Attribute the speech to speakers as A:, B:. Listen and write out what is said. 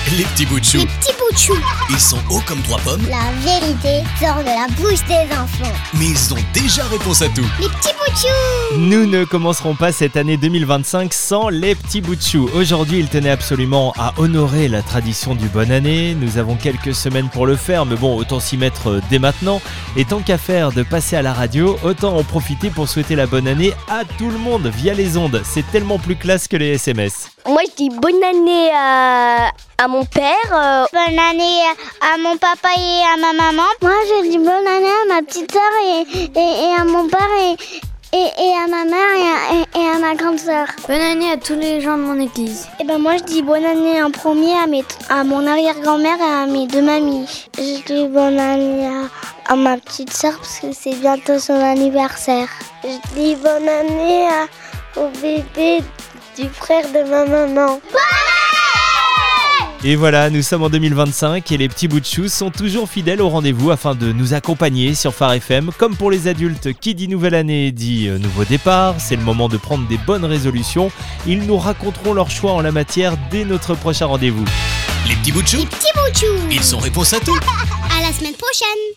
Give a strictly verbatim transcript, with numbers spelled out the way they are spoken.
A: Les petits bouts de chou.
B: Les petits bouts de chou.
A: Ils sont hauts comme trois pommes,
B: La vérité sort de la bouche des enfants.
A: mais ils ont déjà réponse à tout.
B: Les petits bouts de chou.
C: Nous ne commencerons pas cette année deux mille vingt-cinq sans les petits bouts de chou. Aujourd'hui, il tenait absolument à honorer la tradition du bonne année. Nous avons quelques semaines pour le faire, mais bon, autant s'y mettre dès maintenant. Et tant qu'à faire de passer à la radio, autant en profiter pour souhaiter la bonne année à tout le monde via les ondes. C'est tellement plus classe que les S M S.
D: Moi, je dis bonne année à, à mon père. euh,
B: Bonne année à mon papa et à ma maman. Moi, je dis bonne année à ma petite sœur et, et, et à mon père et, et, et à ma mère et à, et, et à ma grande sœur.
E: Bonne année à tous les gens de mon église.
B: Et ben moi, je dis bonne année en premier à, mes, à mon arrière-grand-mère et à mes deux mamies. Je dis bonne année à, à ma petite sœur parce que c'est bientôt son anniversaire. Je dis bonne année à, au bébé du frère de ma maman.
C: Et voilà, nous sommes en deux mille vingt-cinq et les petits bouts de chou sont toujours fidèles au rendez-vous afin de nous accompagner sur Phare F M. Comme pour les adultes, qui dit nouvelle année dit euh, nouveau départ. C'est le moment de prendre des bonnes résolutions. Ils nous raconteront leur choix en la matière dès notre prochain rendez-vous.
A: Les petits bouts de chou.
B: Les petits bouts de chou.
A: Ils sont réponse à tout.
B: À la semaine prochaine.